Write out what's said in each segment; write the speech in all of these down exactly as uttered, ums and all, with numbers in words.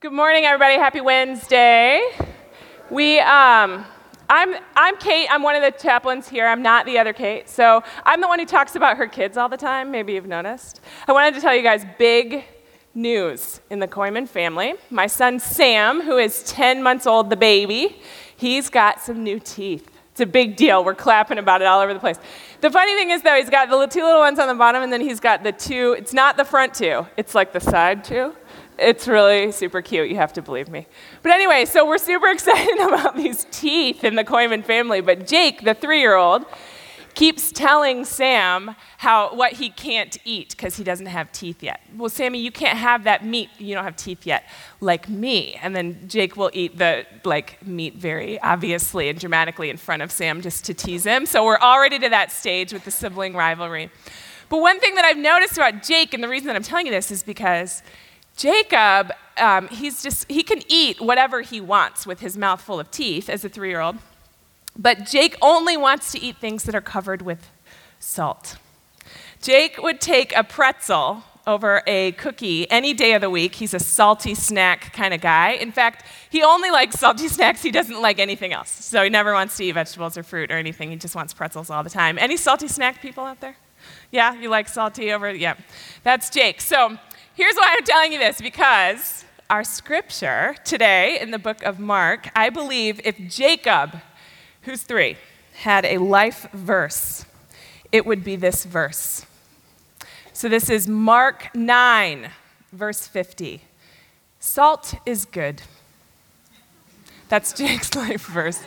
Good morning, everybody. Happy Wednesday. We, um, I'm, I'm Kate. I'm one of the chaplains here. I'm not the other Kate. So I'm the one who talks about her kids all the time. Maybe you've noticed. I wanted to tell you guys big news in the Koyman family. My son Sam, who is ten months old, the baby, he's got some new teeth. It's a big deal. We're clapping about it all over the place. The funny thing is, though, he's got the two little ones on the bottom, and then he's got the two. It's not the front two. It's like the side two. It's really super cute. You have to believe me. But anyway, so we're super excited about these teeth in the Koyman family. But Jake, the three-year-old, keeps telling Sam how what he can't eat because he doesn't have teeth yet. Well, Sammy, you can't have that meat. You don't have teeth yet, like me. And then Jake will eat the like meat very obviously and dramatically in front of Sam just to tease him. So we're already to that stage with the sibling rivalry. But one thing that I've noticed about Jake, and the reason that I'm telling you this is because Jacob, um, he's just, he can eat whatever he wants with his mouth full of teeth as a three-year-old, but Jake only wants to eat things that are covered with salt. Jake would take a pretzel over a cookie any day of the week. He's a salty snack kind of guy. In fact, he only likes salty snacks. He doesn't like anything else. So he never wants to eat vegetables or fruit or anything. He just wants pretzels all the time. Any salty snack people out there? Yeah, you like salty over, yeah. That's Jake. So here's why I'm telling you this, because our scripture today in the book of Mark, I believe if Jacob, who's three, had a life verse, it would be this verse. So this is Mark nine, verse fifty. Salt is good. That's Jake's life verse.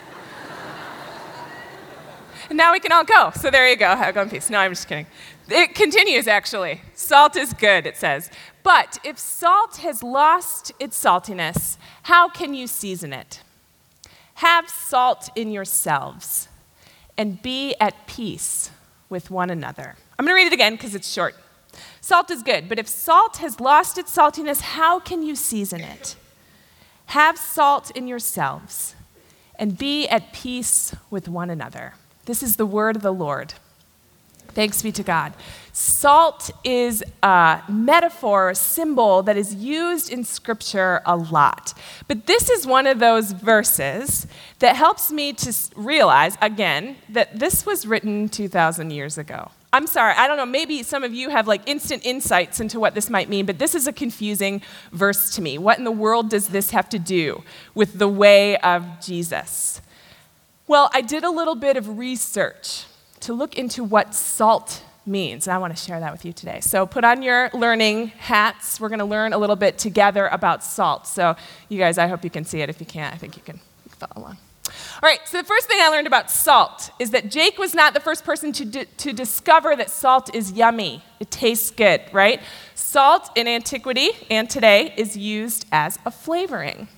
And now we can all go. So there you go. Have go in peace. No, I'm just kidding. It continues, actually. Salt is good, it says. But if salt has lost its saltiness, how can you season it? Have salt in yourselves and be at peace with one another. I'm going to read it again because it's short. Salt is good, but if salt has lost its saltiness, how can you season it? Have salt in yourselves and be at peace with one another. This is the word of the Lord. Thanks be to God. Salt is a metaphor, a symbol that is used in Scripture a lot. But this is one of those verses that helps me to realize, again, that this was written two thousand years ago. I'm sorry, I don't know, maybe some of you have like instant insights into what this might mean, but this is a confusing verse to me. What in the world does this have to do with the way of Jesus? Well, I did a little bit of research to look into what salt means, and I want to share that with you today. So put on your learning hats. We're going to learn a little bit together about salt. So you guys, I hope you can see it. If you can't, I think you can follow along. All right, so the first thing I learned about salt is that Jake was not the first person to, di- to discover that salt is yummy. It tastes good, right? Salt in antiquity and today is used as a flavoring.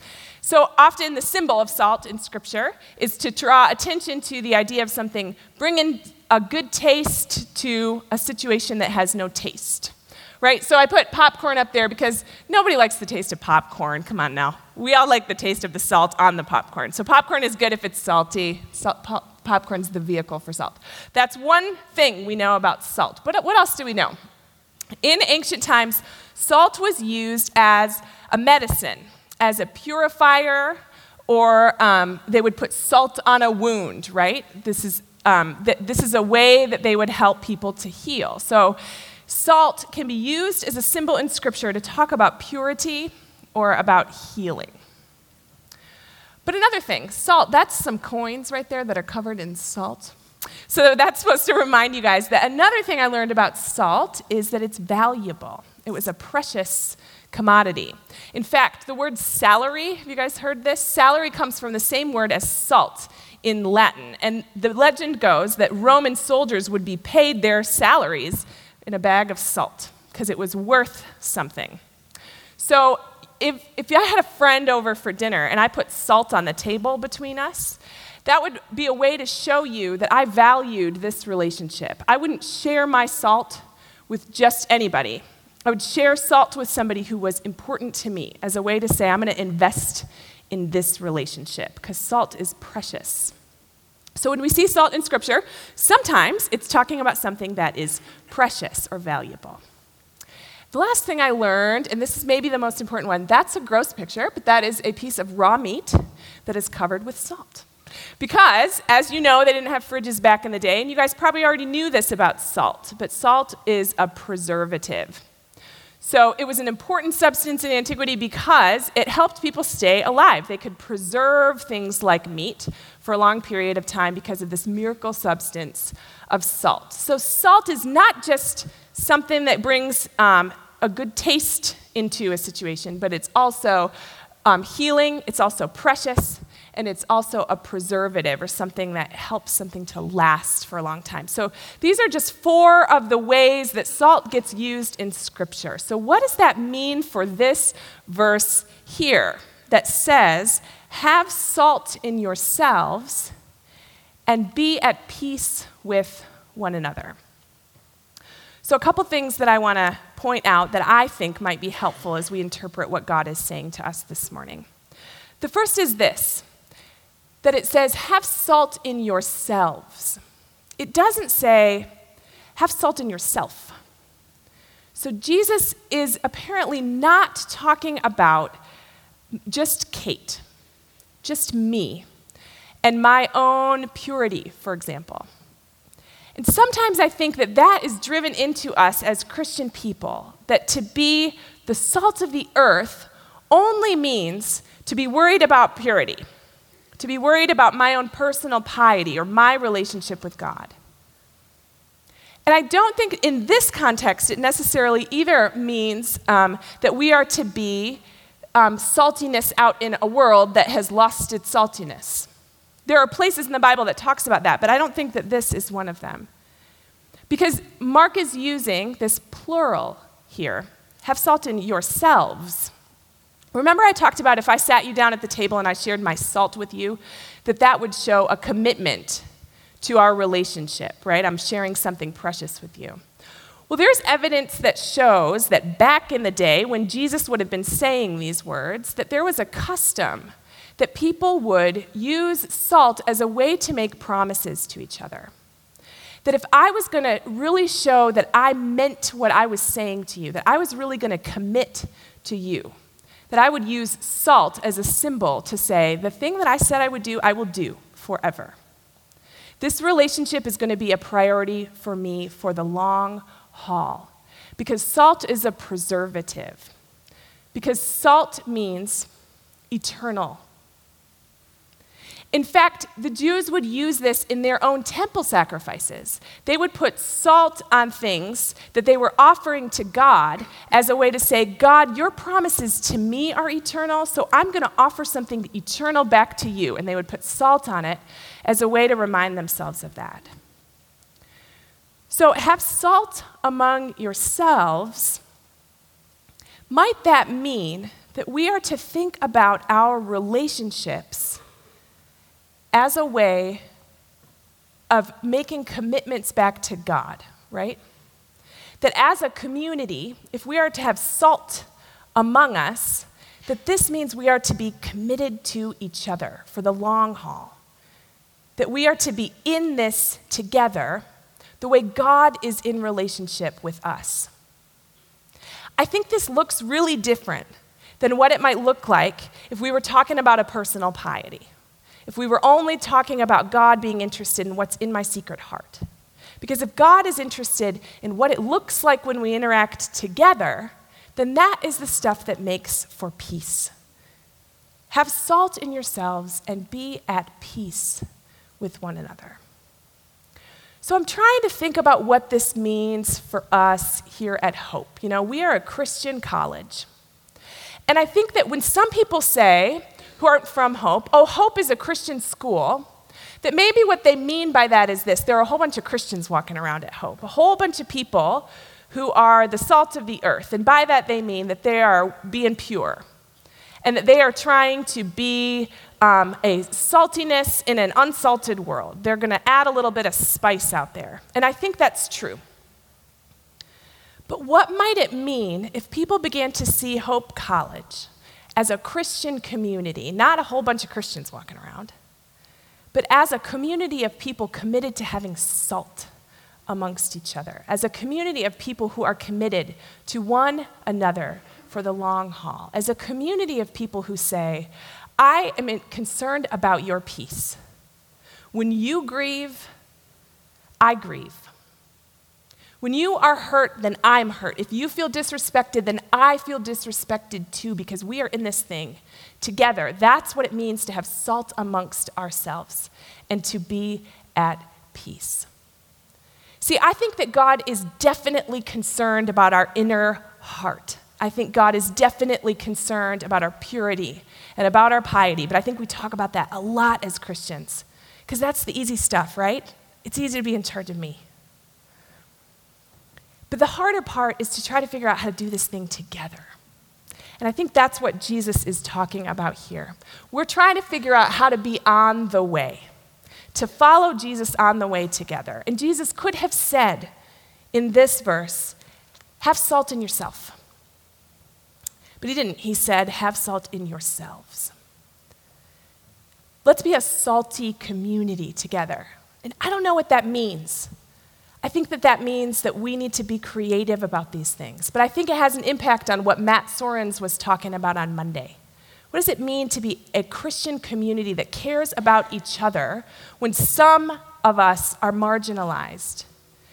So often the symbol of salt in Scripture is to draw attention to the idea of something bringing a good taste to a situation that has no taste, right? So I put popcorn up there because nobody likes the taste of popcorn. Come on now. We all like the taste of the salt on the popcorn. So popcorn is good if it's salty. Salt, pop, popcorn's the vehicle for salt. That's one thing we know about salt. But what else do we know? In ancient times, salt was used as a medicine, as a purifier, or um, they would put salt on a wound, right? This is, um, th- this is a way that they would help people to heal. So salt can be used as a symbol in Scripture to talk about purity or about healing. But another thing, salt, that's some coins right there that are covered in salt. So that's supposed to remind you guys that another thing I learned about salt is that it's valuable. It was a precious commodity. In fact, the word salary, have you guys heard this? Salary comes from the same word as salt in Latin. And the legend goes that Roman soldiers would be paid their salaries in a bag of salt because it was worth something. So if, if I had a friend over for dinner and I put salt on the table between us, that would be a way to show you that I valued this relationship. I wouldn't share my salt with just anybody. I would share salt with somebody who was important to me as a way to say, I'm going to invest in this relationship because salt is precious. So when we see salt in Scripture, sometimes it's talking about something that is precious or valuable. The last thing I learned, and this is maybe the most important one, that's a gross picture, but that is a piece of raw meat that is covered with salt. Because, as you know, they didn't have fridges back in the day, and you guys probably already knew this about salt, but salt is a preservative. So it was an important substance in antiquity because it helped people stay alive. They could preserve things like meat for a long period of time because of this miracle substance of salt. So salt is not just something that brings um, a good taste into a situation, but it's also um, healing, it's also precious, and it's also a preservative or something that helps something to last for a long time. So these are just four of the ways that salt gets used in Scripture. So what does that mean for this verse here that says, have salt in yourselves and be at peace with one another? So a couple things that I want to point out that I think might be helpful as we interpret what God is saying to us this morning. The first is this, that it says, have salt in yourselves. It doesn't say, have salt in yourself. So Jesus is apparently not talking about just Kate, just me, and my own purity, for example. And sometimes I think that that is driven into us as Christian people, that to be the salt of the earth only means to be worried about purity, to be worried about my own personal piety or my relationship with God. And I don't think in this context it necessarily either means um, that we are to be um, saltiness out in a world that has lost its saltiness. There are places in the Bible that talks about that, but I don't think that this is one of them. Because Mark is using this plural here, have salt in yourselves. Remember I talked about if I sat you down at the table and I shared my salt with you, that that would show a commitment to our relationship, right? I'm sharing something precious with you. Well, there's evidence that shows that back in the day when Jesus would have been saying these words, that there was a custom that people would use salt as a way to make promises to each other. That if I was going to really show that I meant what I was saying to you, that I was really going to commit to you, that I would use salt as a symbol to say, the thing that I said I would do, I will do forever. This relationship is going to be a priority for me for the long haul, because salt is a preservative, because salt means eternal. In fact, the Jews would use this in their own temple sacrifices. They would put salt on things that they were offering to God as a way to say, God, your promises to me are eternal, so I'm going to offer something eternal back to you. And they would put salt on it as a way to remind themselves of that. So have salt among yourselves. Might that mean that we are to think about our relationships as a way of making commitments back to God, right? That as a community, if we are to have salt among us, that this means we are to be committed to each other for the long haul. That we are to be in this together the way God is in relationship with us. I think this looks really different than what it might look like if we were talking about a personal piety. If we were only talking about God being interested in what's in my secret heart. Because if God is interested in what it looks like when we interact together, then that is the stuff that makes for peace. Have salt in yourselves and be at peace with one another. So I'm trying to think about what this means for us here at Hope. You know, we are a Christian college. And I think that when some people say, who aren't from Hope, oh, Hope is a Christian school, that maybe what they mean by that is this. There are a whole bunch of Christians walking around at Hope, a whole bunch of people who are the salt of the earth. And by that they mean that they are being pure and that they are trying to be um, a saltiness in an unsalted world. They're going to add a little bit of spice out there. And I think that's true. But what might it mean if people began to see Hope College as a Christian community, not a whole bunch of Christians walking around, but as a community of people committed to having salt amongst each other, as a community of people who are committed to one another for the long haul, as a community of people who say, I am concerned about your peace. When you grieve, I grieve. When you are hurt, then I'm hurt. If you feel disrespected, then I feel disrespected too, because we are in this thing together. That's what it means to have salt amongst ourselves and to be at peace. See, I think that God is definitely concerned about our inner heart. I think God is definitely concerned about our purity and about our piety, but I think we talk about that a lot as Christians, because that's the easy stuff, right? It's easy to be in charge of me. But the harder part is to try to figure out how to do this thing together. And I think that's what Jesus is talking about here. We're trying to figure out how to be on the way, to follow Jesus on the way together. And Jesus could have said in this verse, have salt in yourself. But he didn't. He said, have salt in yourselves. Let's be a salty community together. And I don't know what that means. I think that that means that we need to be creative about these things. But I think it has an impact on what Matt Sorens was talking about on Monday. What does it mean to be a Christian community that cares about each other when some of us are marginalized?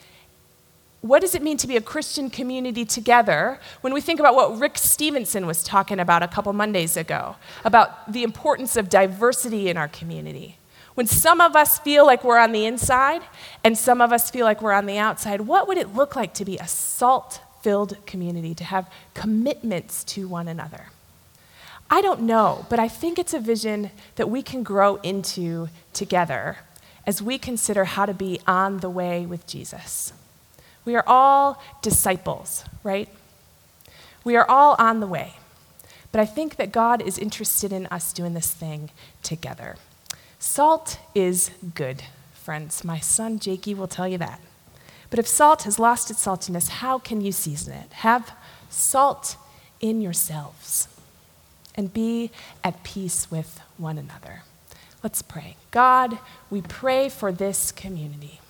What does it mean to be a Christian community together when we think about what Rick Stevenson was talking about a couple Mondays ago, about the importance of diversity in our community? When some of us feel like we're on the inside and some of us feel like we're on the outside, what would it look like to be a salt-filled community, to have commitments to one another? I don't know, but I think it's a vision that we can grow into together as we consider how to be on the way with Jesus. We are all disciples, right? We are all on the way. But I think that God is interested in us doing this thing together. Salt is good, friends. My son Jakey will tell you that. But if salt has lost its saltiness, how can you season it? Have salt in yourselves and be at peace with one another. Let's pray. God, we pray for this community.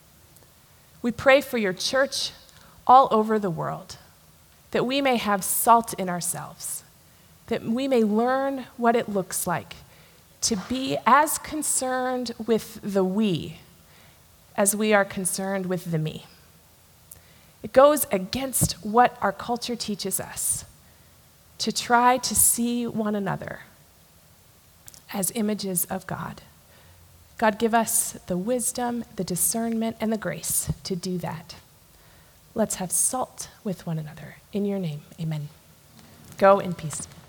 We pray for your church all over the world, that we may have salt in ourselves, that we may learn what it looks like to be as concerned with the we as we are concerned with the me. It goes against what our culture teaches us to try to see one another as images of God. God, give us the wisdom, the discernment, and the grace to do that. Let's have salt with one another. In your name, amen. Go in peace.